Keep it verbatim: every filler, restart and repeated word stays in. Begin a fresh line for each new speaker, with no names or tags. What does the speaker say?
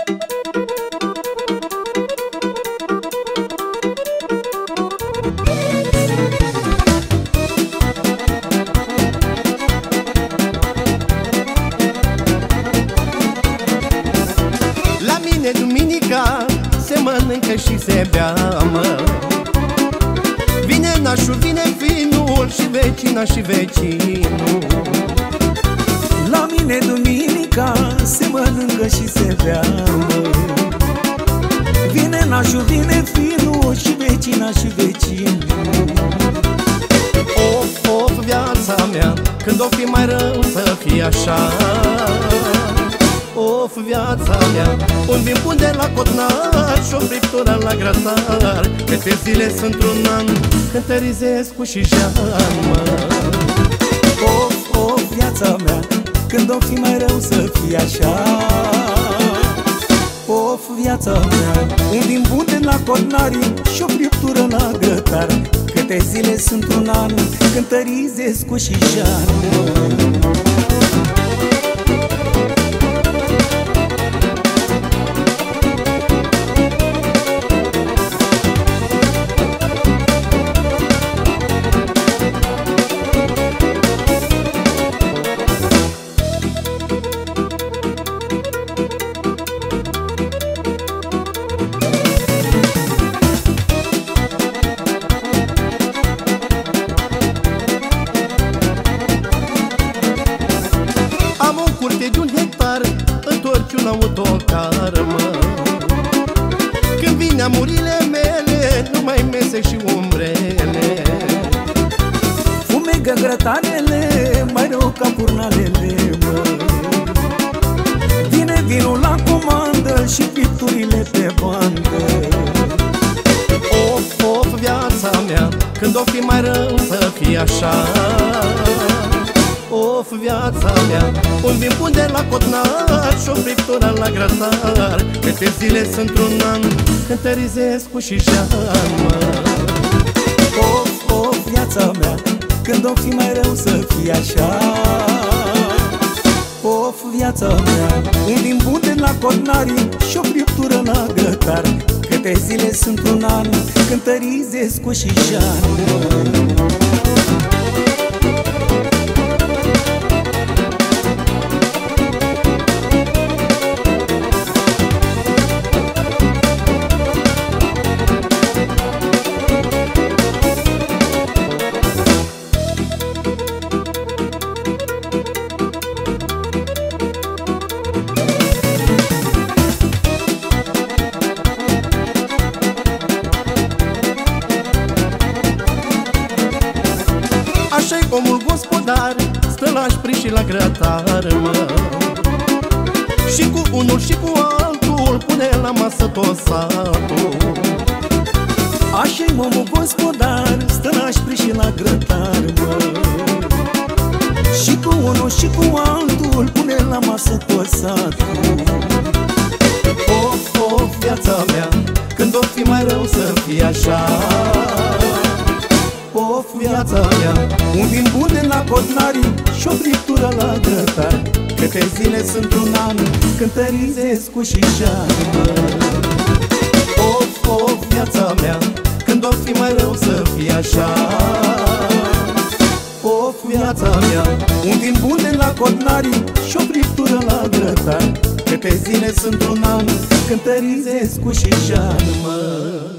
La mine duminica se mănâncă și se bea, mă. Vine nașul, vine finul și vecina și vecinul.
La mine duminica se mănâncă și se bea, mă. Vine nașul, vine finul și vecina și vecinul.
Of, of, viața mea, când o fi mai rău să fie așa. Of, viața mea, un vin bun de la cotnar și o friptură la grătar. Câte zile sunt un an, cântărizesc cu șijan, mă.
Of, of, viața mea, când o fi mai rău să fie așa. Of, viața mea, un vin bun de la cotnari și o friptură la grătar. Câte zile sunt un an, cântărizesc cu șijan, mă.
De un hectar întorci un autocar, mă. Când vine amurile mele, numai mese și umbrele.
Fumegă grătarele, mai rău ca furnalele, mă. Vine vinul la comandă și picturile pe bandă.
Of, of, viața mea, când o fi mai rău să fie așa. Of, viața mea, un vin bun de la cotnar și o friptură la grătar. Câte zile sunt un an, cântărizesc cu șijan, mă.
Of, of, viața mea, când o fi mai rău să fie așa. Of, viața mea, un vin bun de la cotnari și o friptură la grătar. Câte zile sunt un an, cântărizesc cu șijan, mă.
Așa-i omul gospodar, stă la șpri și la grătar, mă. Și cu unul și cu altul pune la masă tot satul.
Așa-i omul gospodar, stă la șpri și la grătar, mă. Și cu unul și cu altul pune la masă tot satul.
Of, of, viața mea, când o fi mai rău să fie așa. Of, viața mea,
un vin bun de la cotnari și o friptură la grătar. Câte zile sunt un an, cântărizesc cu șijan, mă.
Of, of, viața mea, când o fi mai rău să fie așa. Of, viața mea,
un vin bun de la cotnari și o friptură la grătar. Câte zile sunt un an, cântărizesc cu șijan, mă.